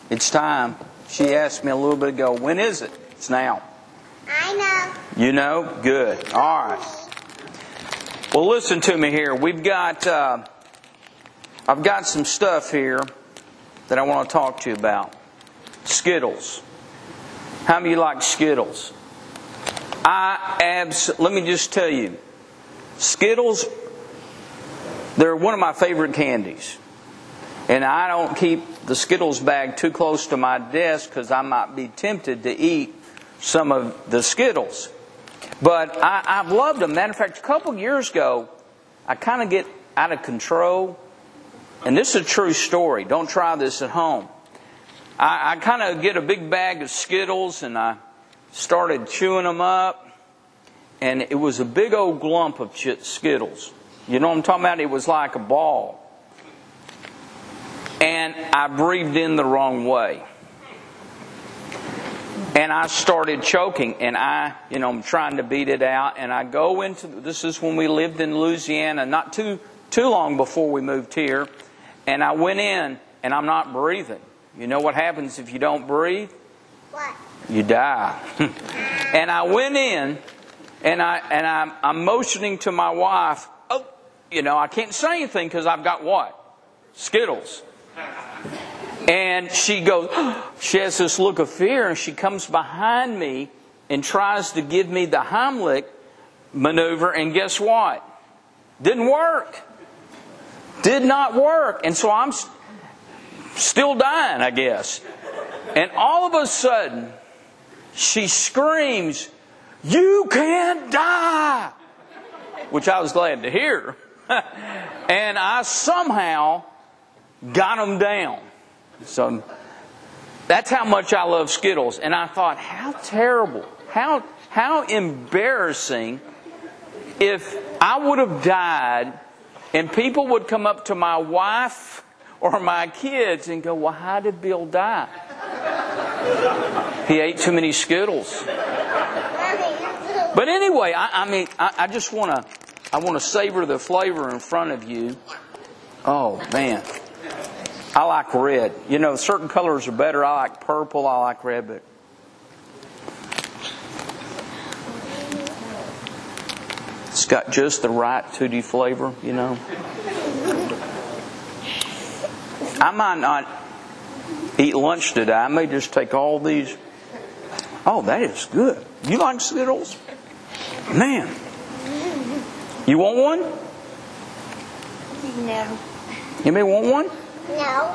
It's time. She asked me a little bit ago, when is it? It's now. I know. You know? Good. All right. Well, listen to me here. I've got some stuff here that I want to talk to you about. Skittles. How many of you like Skittles? Let me just tell you, Skittles, they're one of my favorite candies. And I don't keep the Skittles bag too close to my desk because I might be tempted to eat some of the Skittles. But I've loved them. Matter of fact, a couple years ago, I kind of get out of control. And this is a true story. Don't try this at home. I kind of get a big bag of Skittles and I started chewing them up. And it was a big old glump of Skittles. You know what I'm talking about? It was like a ball. And I breathed in the wrong way. And I started choking. And I'm trying to beat it out. And I go into, this is when we lived in Louisiana, not too long before we moved here. And I went in and I'm not breathing. You know what happens if you don't breathe? What? You die. And I went in and I'm motioning to my wife. Oh, I can't say anything because I've got what? Skittles. And she goes, she has this look of fear and she comes behind me and tries to give me the Heimlich maneuver. And guess what? Didn't work. Did not work. And so I'm still dying, I guess. And all of a sudden, she screams, "You can't die!" Which I was glad to hear. And I somehow got them down. So that's how much I love Skittles. And I thought, how terrible, how embarrassing if I would have died and people would come up to my wife or my kids and go, "Well, how did Bill die?" He ate too many Skittles. But anyway, I just want to savor the flavor in front of you. Oh, man. I like red. Certain colors are better. I like purple. I like red. But it's got just the right tutti flavor, I might not eat lunch today. I may just take all these. Oh, that is good. You like Skittles? Man. You want one? No. Anybody want one? No.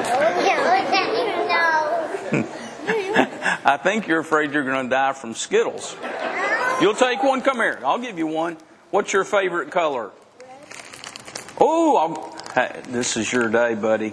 I think you're afraid you're going to die from Skittles. You'll take one? Come here. I'll give you one. What's your favorite color? Oh, hey, this is your day, buddy.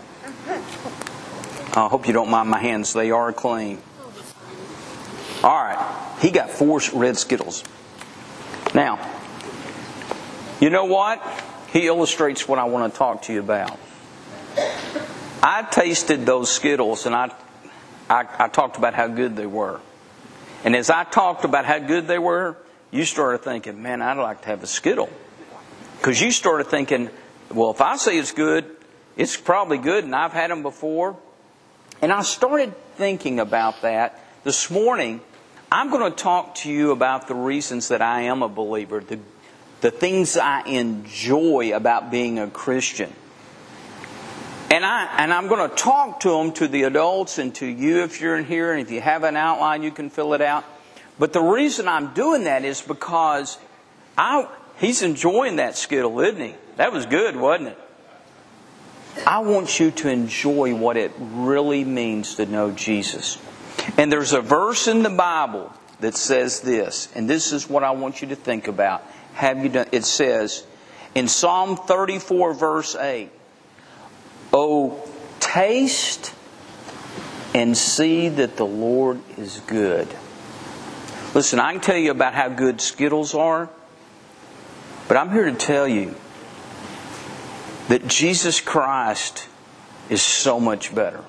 I hope you don't mind my hands. They are clean. All right. He got 4 red Skittles. Now, you know what? He illustrates what I want to talk to you about. I tasted those Skittles and I talked about how good they were. And as I talked about how good they were, you started thinking, man, I'd like to have a Skittle. Because you started thinking, well, if I say it's good, it's probably good and I've had them before. And I started thinking about that. This morning, I'm going to talk to you about the reasons that I am a believer, the things I enjoy about being a Christian. And I'm going to talk to them, to the adults and to you if you're in here. And if you have an outline, you can fill it out. But the reason I'm doing that is because he's enjoying that Skittle, isn't he? That was good, wasn't it? I want you to enjoy what it really means to know Jesus. And there's a verse in the Bible that says this. And this is what I want you to think about. Have you done? It says in Psalm 34 verse 8, "Oh, taste and see that the Lord is good." Listen, I can tell you about how good Skittles are, but I'm here to tell you that Jesus Christ is so much better.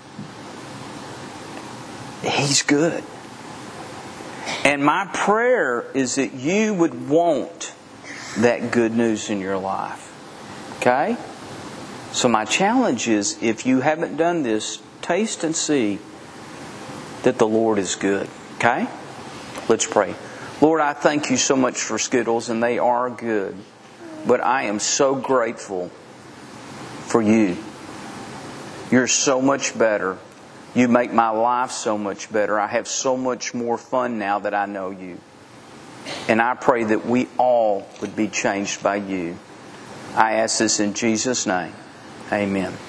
He's good. And my prayer is that you would want that good news in your life. Okay? So my challenge is, if you haven't done this, taste and see that the Lord is good. Okay? Let's pray. Lord, I thank you so much for Skittles, and they are good. But I am so grateful for you. You're so much better. You make my life so much better. I have so much more fun now that I know you. And I pray that we all would be changed by you. I ask this in Jesus' name. Amen.